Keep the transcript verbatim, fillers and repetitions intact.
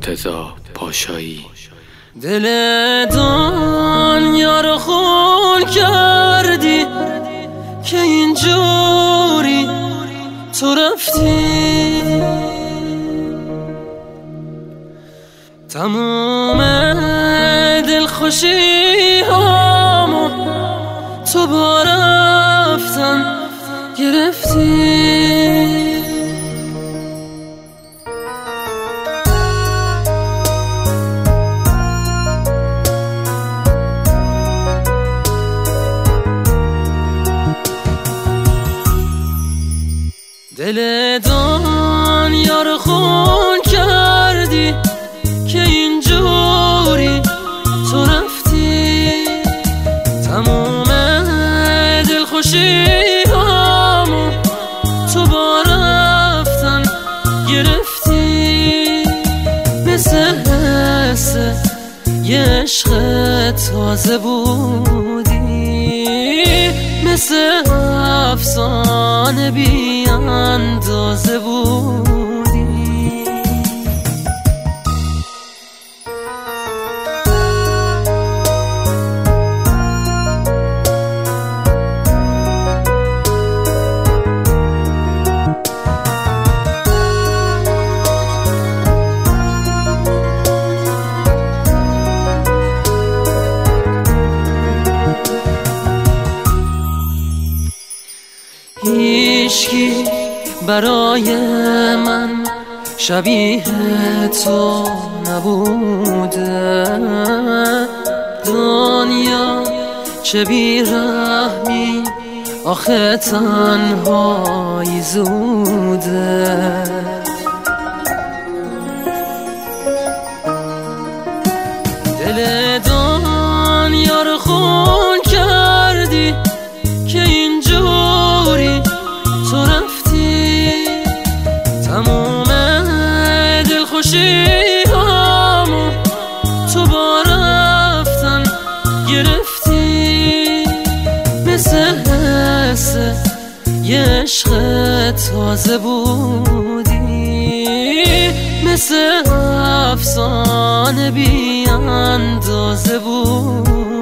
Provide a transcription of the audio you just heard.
مرتضی پاشایی. دل دنیا رو خون کردی که اینجوری تو رفتی، تموم دلخوشی هامو تو با رفتن گرفتی. دل دنیا رو خون کردی که اینجوری تو رفتی، تموم دلخوشی هامو تو با رفتن گرفتی. مثل حس یه عشق تازه بودی، مثل افسانه بی اندازه بودی. هیچکی برای من شبیه تو نبوده، دنیا چه بیرحمی آخه تنهایی زوده. دل دنیا رو خون کردی که اینجوری تو رفتی، تموم دلخوشی هامو تو با رفتن گرفتی. مثل حس یه عشق تازه بودی، مثل افسانه بی اندازه بود.